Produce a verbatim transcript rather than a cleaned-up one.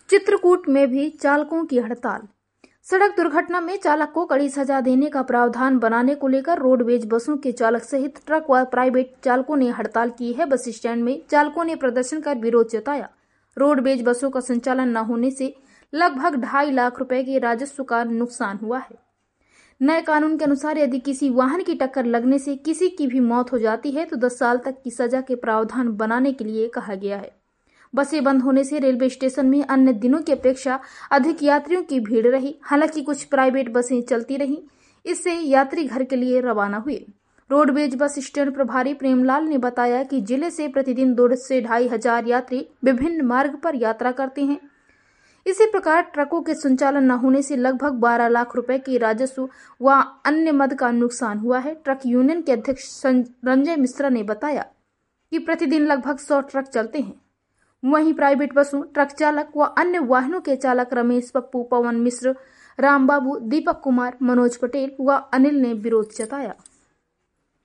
चित्रकूट में भी चालकों की हड़ताल। सड़क दुर्घटना में चालक को कड़ी सजा देने का प्रावधान बनाने को लेकर रोडवेज बसों के चालक सहित ट्रक व प्राइवेट चालकों ने हड़ताल की है। बस स्टैंड में चालकों ने प्रदर्शन कर विरोध जताया। रोडवेज बसों का संचालन न होने से लगभग ढाई लाख रुपए के राजस्व का नुकसान हुआ है। नए कानून के अनुसार यदि किसी वाहन की टक्कर लगने से किसी की भी मौत हो जाती है तो दस साल तक की सजा के प्रावधान बनाने के लिए कहा गया है। बसें बंद होने से रेलवे स्टेशन में अन्य दिनों की अपेक्षा अधिक यात्रियों की भीड़ रही। हालांकि कुछ प्राइवेट बसें चलती रहीं, इससे यात्री घर के लिए रवाना हुए। रोडवेज बस स्टैंड प्रभारी प्रेमलाल ने बताया कि जिले से प्रतिदिन दो से ढाई हजार यात्री विभिन्न मार्ग पर यात्रा करते हैं। इसी प्रकार ट्रकों के संचालन न होने से लगभग बारह लाख रुपए के राजस्व व अन्य मद का नुकसान हुआ है। ट्रक यूनियन के अध्यक्ष संजय मिश्रा ने बताया कि प्रतिदिन लगभग सौ ट्रक चलते हैं। वहीं प्राइवेट बसों, ट्रक चालक व अन्य वाहनों के चालक रमेश, पप्पू, पवन मिश्र, रामबाबू, दीपक कुमार, मनोज पटेल व अनिल ने विरोध जताया।